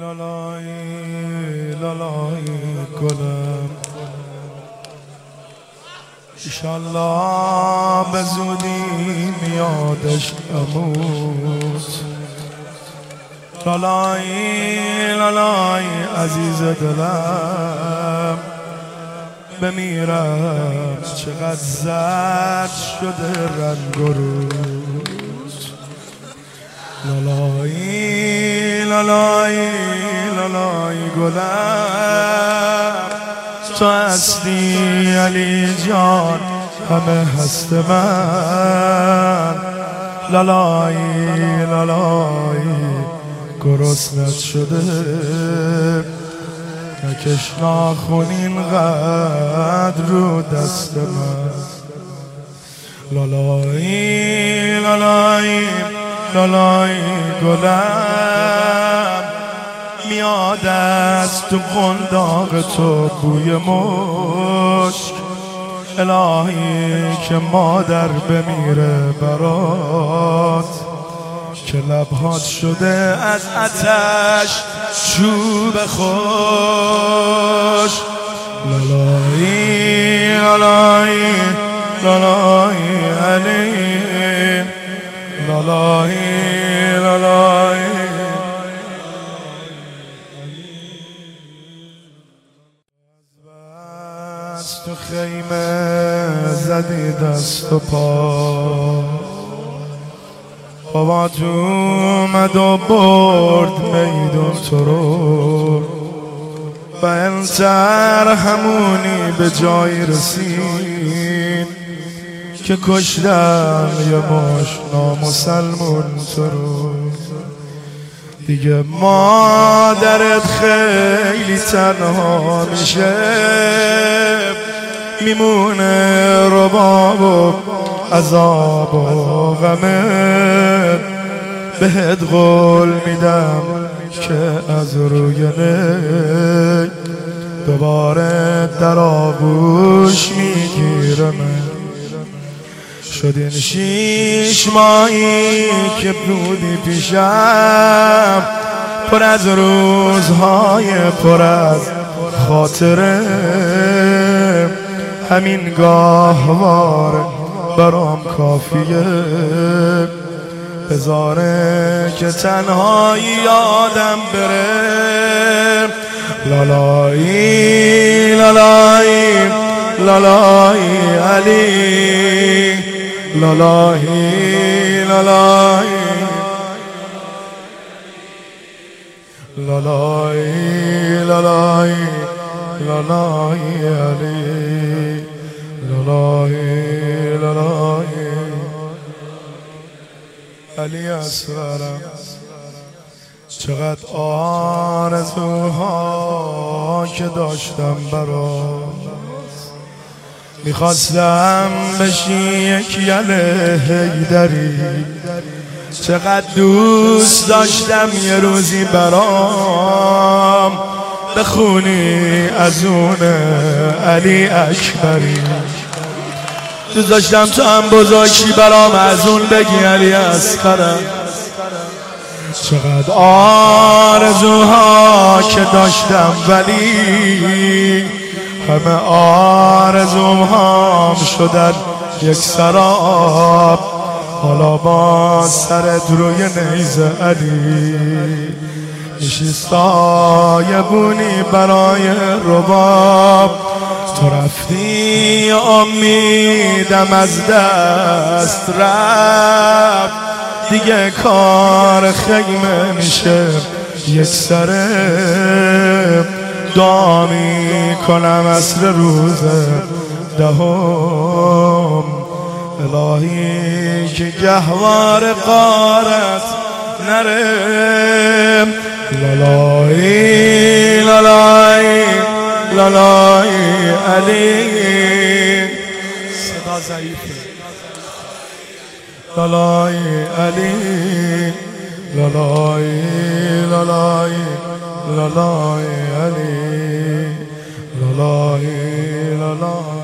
لالای لالای گلم ایشالله به زودی میادش اموت. لالای لالای عزیز دلم بمیرم چقدر زرد شده رنگ و روز. لالای لالای لالای گلم تو هستی علی جان همه هست من. لالای لالای گرسنت شده نکش ناخون اینقدر رو دست من. لالای لالای لالای گلم میاد از تو قنداق تو بوی مشک. الهی که مادر بمیره برات که لبهات شده از آتش چوب خوش. لالای لالای لالای علی لالای لالای از تو خیمه زدی دست و پا بابا تو اومد و برد میدون تو رو و انتر همونی به جایی رسید که کشتم یه ماش نامسلمون تو رو. دیگه مادرت خیلی تنها میشه میمونه رباب و عذاب و غمت. بهت قول میدم که از روی نی دوباره در آغوش میگیرم. شد این 6 ماهی که بودی پیشم پر از روزهای پر از خاطره. همین گاهواره برام کافیه بذاره که تنهایی یادم بره. لالای لالای لالای علی لالای لالای لالای لالای لالای علی لالای لالای علی اصغرم. چقدر آرزوها که داشتم برات میخواستم بشی یک یله حیدری. چقدر دوست داشتم یه روزی برام بخونی از اون علی اکبری. دوست داشتم تو هم بزرگی برام از اون بگی علی اصغرم. چقدر آرزوها که داشتم ولی همه آرزوم هم شدن یک سراب. حالا با سرت روی نیزه علی میشی سایبونی برای رباب. تو رفتی امیدم از دست رفت دیگه کار خیمه میشه یک سره. دعا میکنم عصر روز دهم الهی که گهوار قارت نره. لالای لالای لالای علی صدا ضعیفه. لالای علی لالای لالای لالای علی لالای لالای